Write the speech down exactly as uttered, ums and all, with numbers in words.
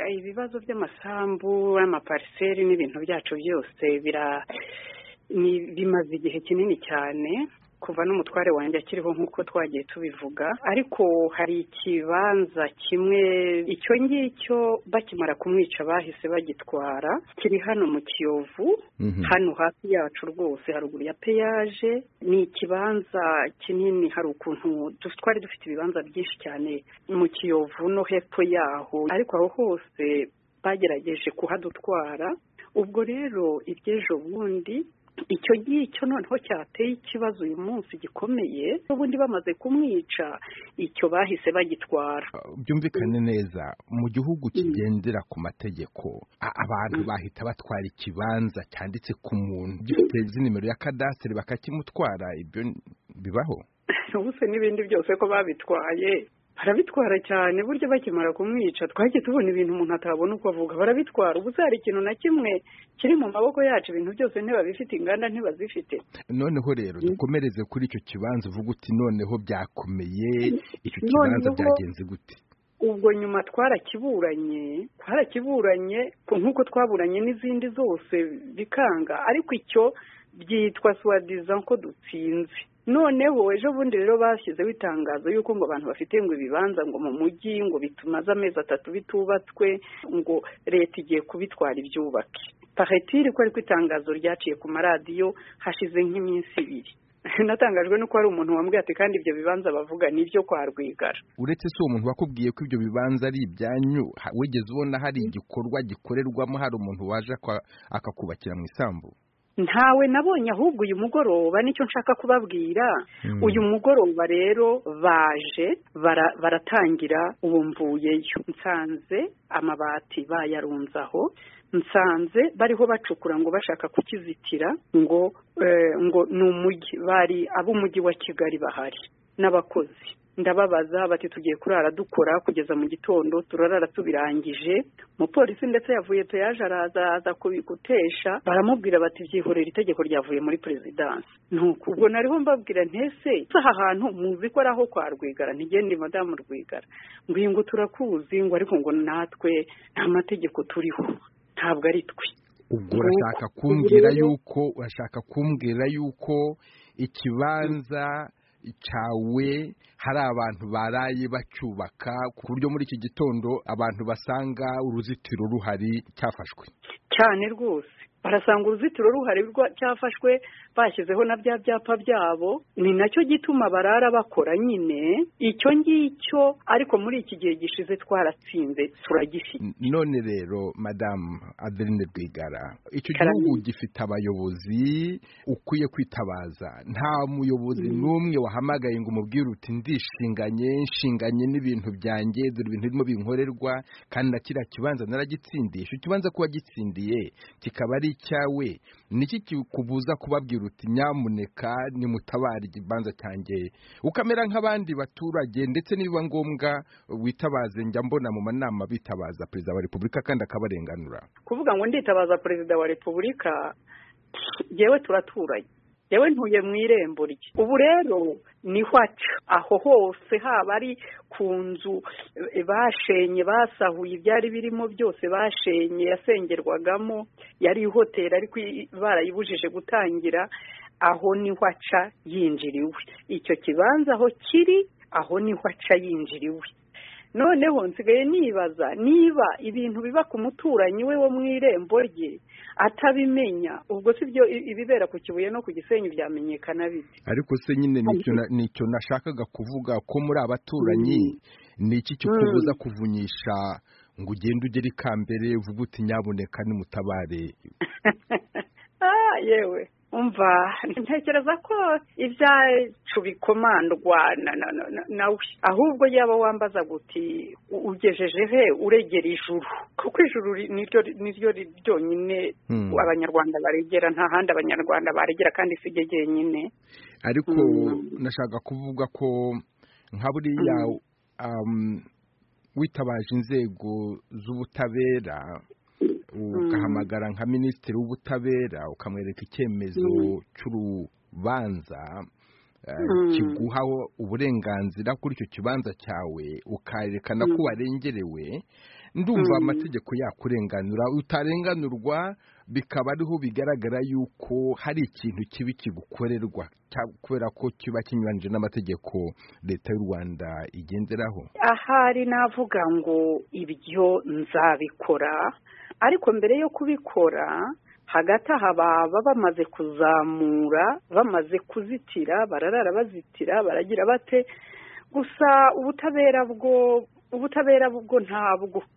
ibibazo by'amasambu amapariseri n'ibintu byacu byose bira bimaze igihe kinini cyane kuva n'umutware wanjye akiriho nk'uko twagiye tubivuga ariko hari ikibanza kimwe icyo ngicyo bakimara kumwica bahise bagitwara kiri hano mu Kiyovu mm-hmm. hano hafi yacu rwose haruguru ya peyaje ni ikibanza kinini hari ukuntu twari dufite ibibanza byinshi cyane mu Kiyovu no hepfo yaho ariko aho hose bagerageje kuhadutwara ubwo rero ibyejo bundi icyo ngicyo noneho cyateye ikibazo uyu munsi gikomeye ubundi bamaze kumwica icyo bahise bagitwara byumvikane neza mu gihugu kigendera ku mategeko abantu bahita batwara ikibanza cyanditse ku muntu gifite nimero ya kadasiteri bakakimutwara ibyo bibaho ubuse n'ibindi byose ko babitwaye barabitwara cyane buryo bakimara kumwica twagiye tubona ibintu umuntu atabona uko avuga barabitwara ubu hari ikintu na kimwe kiri mu maboko yacu ibintu byose ntibabifite inganda ntibazifite noneho rero dukomereze kuri icyo kibanza uvuga uti noneho byakomeye icyo kibanza byagenze gute ubwo nyuma twarakiburanye twarakiburanye nk'uko twaburanye n'izindi zose bikanga ariko icyo byitwa swadizan ko dutsinze noneho ejo bundi rero bashyizeho itangazo yuko ngo abantu bafite ngo ibibanza ngo mu mujyi ngo bitumaze amezi atatu bitubatswe ngo leta igiye kubitwara ibyubake paretire ko ariko itangazo ryaciye ku maradiyo hashize nk'iminsi ibiri natangajwe nuko hari umuntu wambwiye ati kandi ibyo bibanza bavuga nibyo kwa Rwigara uretse se uwo muntu wakubwiye ko ibyo bibanza ari ibyanyu wigeze ubona hari igikorwa gikorerwamo hari umuntu waje akakubakira mu isambu ntawe nabonye ahubwo uyu mugoroba nicyo nshaka kubabwira uyu mugoroba rero baje baratangira ubu mvuyeyo nsanze amabati bayarunzaho nsanze bariho bacukura ngo bashaka kukizitira ngo ngo ni umujyi bari ab'umujyi wa Kigali bahari n'abakozi ndababaza bati tugiye kurara dukora kugeza mu gitondo turarara tubirangije umupolisi ndetse yavuye peyaje araza aza kubigutesha baramubwira bati byihorera itegeko ryavuye muri perezidansi nuko ubwo nariho mbabwira ntese aha hantu muzi ko araho kwa Rwigara ntigende madamu Rwigara ngo ngo turakuzi ngo ariko ngo natwe nta mategeko turiho ntabwo ari twe ubwo urashaka kumbwira yuko urashaka kumbwira yuko ikibanza cyawe hari abantu baraye bacyubaka ku buryo muri iki gitondo abantu basanga uruzitiro ruhari cyafashwe cyane rwose barasanga uruzitiro ruhari cyafashwe bashyizeho na bya byapa byabo ni nacyo gituma barara bakora nyine icyo ngicyo ariko muri iki gihe gishize twaratsinze turagifite none rero madamu Adeline Rwigara icyo gihugu gifite abayobozi ukwiye kwitabaza nta muyobozi n'umwe wahamagaye ngo umubwire uti ndishinganye nshinganye n'ibintu byanjye dore ibintu birimo binkorerwa kandi na kiriya kibanza naragitsindiye icyo kibanza kuba gitsindiye kikaba ari icyawe niki kikubuza kubabwira uti nyamuneka nimutabare ikibanza cyanjye ukamera nk'abandi baturage ndetse niba ngombwa witabaze njya mbona mu manama bitabaza perezida wa repubulika kandi akabarenganura kuvuga ngo nditabaza perezida wa repubulika yewe turaturanye yewe ntuye mu irembo rye ubu rero niho aca aho hose haba ari ku nzu bashenye basahuye ibyari birimo byose bashenye yasengerwagamo yari hoteli ariko barayibujije gutangira aho niho aca yinjiriwe icyo kibanza aho kiri aho niho aca yinjiriwe noneho nsigaye nibaza niba ibintu biba ku muturanyi we wo mu irembo rye atabimenya ubwo si byo ibibera ku Kibuye no ku Gisenyi byamenyekana bite ariko se nyine nicyo nashakaga kuvuga ko muri abaturanyi ni iki kikubuza kuvunyisha ngo ugende ugere ikambere uvuga uti nyabuneka nimutabare yewe umva ntekereza ko ibyacu bikomandwa nawe ahubwo yaba wambaza guti ugejeje he uregera ijuru kuko ijuru niryo ryonyine abanyarwanda baregera nta handi abanyarwanda baregera kandi si ryo jyenyine ariko nashaka kuvuga ko nka buriya witabaje inzego z'ubutabera ugahamagara nka minisitiri w'ubutabera ukamwereka icyemezo cy'urubanza kiguha uburenganzira kuri icyo kibanza cyawe ukarerekana ko warengerewe ndumva amategeko yakurenganura utarenganurwa bikaba ariho bigaragara yuko hari ikintu kibi kigukorerwa kubera ko kiba kinyuranije n'amategeko leta y'u Rwanda igenderaho. Ahari navuga ngo ibyo nzabikora, ariko mbere yo kubikora hagati aha baba bamaze kuzamura, bamaze kuzitira, bararara bazitira, baragira bate, gusa ubutabera bwo ubutabera bwo ntabwo